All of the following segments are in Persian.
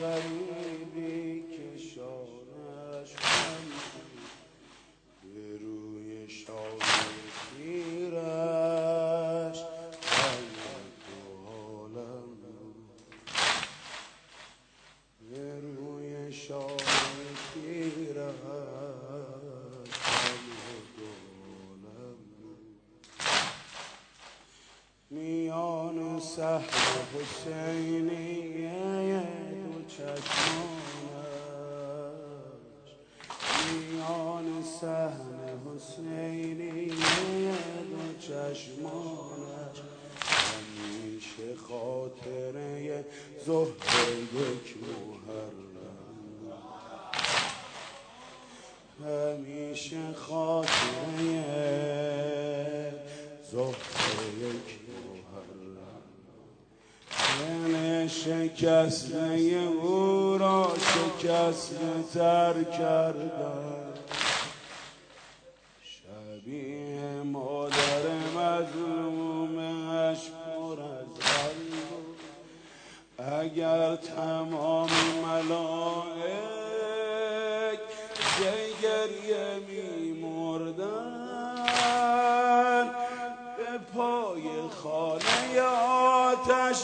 غریبی که شانش خم به روی شانه پیرش قلب تو حالم به روی شانه پیرش قلب تو حالم میان صحن حسینیه دو چشمانش میان صحن حسینیه دو چشمانش همیشه خاطره زهر یک محرم همیشه خاطره زهر یک محرم شکسته او را شکسته تر کردن شبیه مادر مظلومش پر از قلب اگر تمام ملائک زی گریه می‌مردن به پای خانه آتش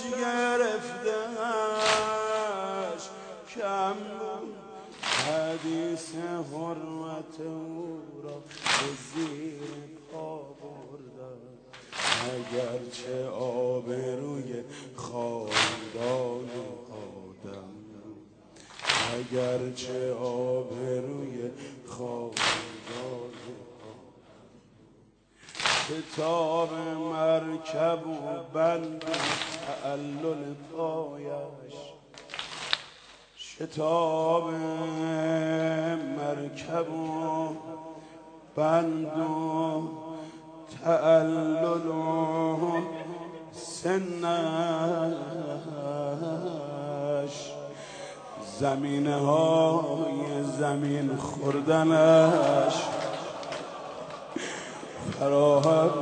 گرفته‌اش کم بود حدیث حرمت او را به زیر پا بردن اگرچه آبروی خاندان آدم اگرچه آبروی خاندان شتاب مرکب و بند تعلل پایش شتاب مرکب و بند و تعلل و سنش زمینه های زمین خوردنش فراهم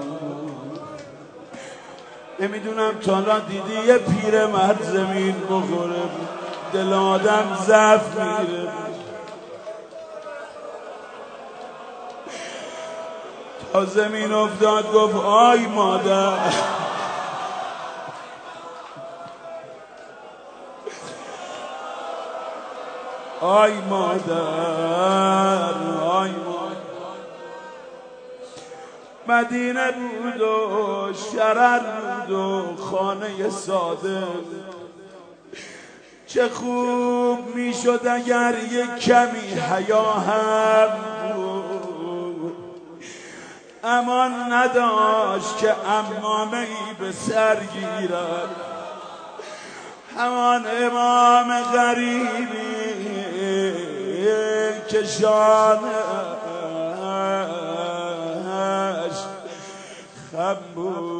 نمیدونم تا الان دیدی یه پیرمرد زمین بخوره دل آدم ضعف میره تا زمین افتاد گفت آی مادر آی مادر آی مادر مدینه بود و شرر بود و خانه ساده چه خوب میشد اگر یک کمی حیا هم بود امان نداشت که عمامه ای به سر گیرد همان امام غریبی که شانش خم بود